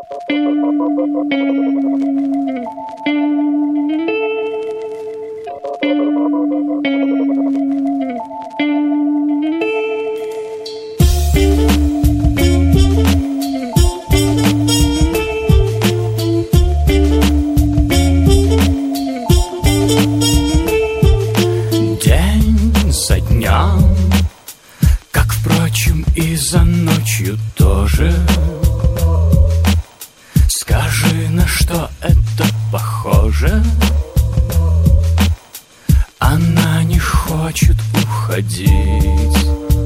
И за ночью тоже. Скажи, на что это похоже? Она не хочет уходить.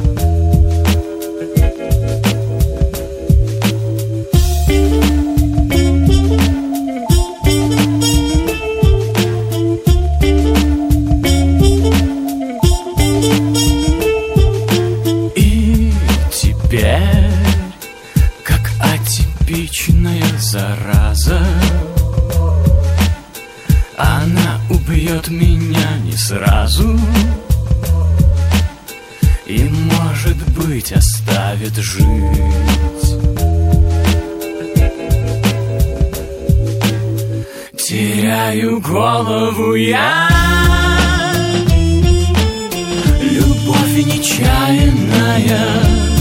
Как атипичная зараза, она убьет меня не сразу и, может быть, оставит жить. Теряю голову я, любовь нечаянная,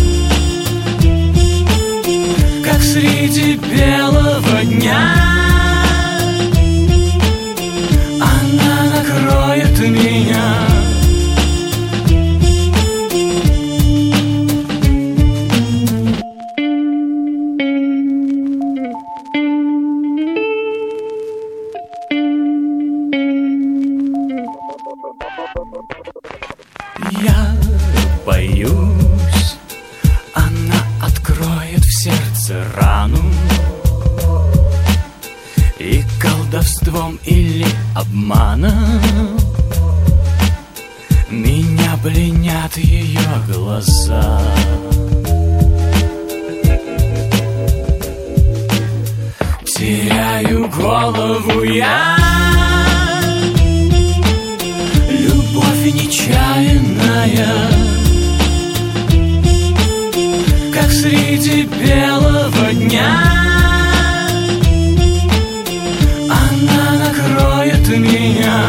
как среди белого дня. Она накроет меня. Я боюсь, она откроет в сердце рану, и колдовством или обманом меня пленят ее глаза. Теряю голову я, любовь нечаянная, как среди белого дня. Она накроет меня.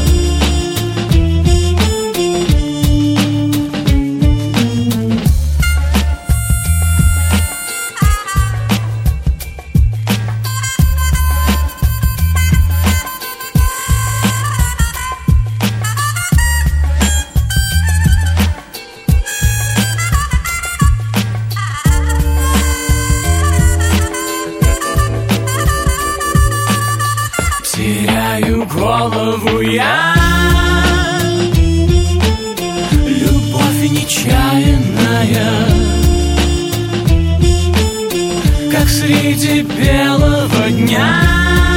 Теряю голову я, любовь нечаянная, как среди белого дня.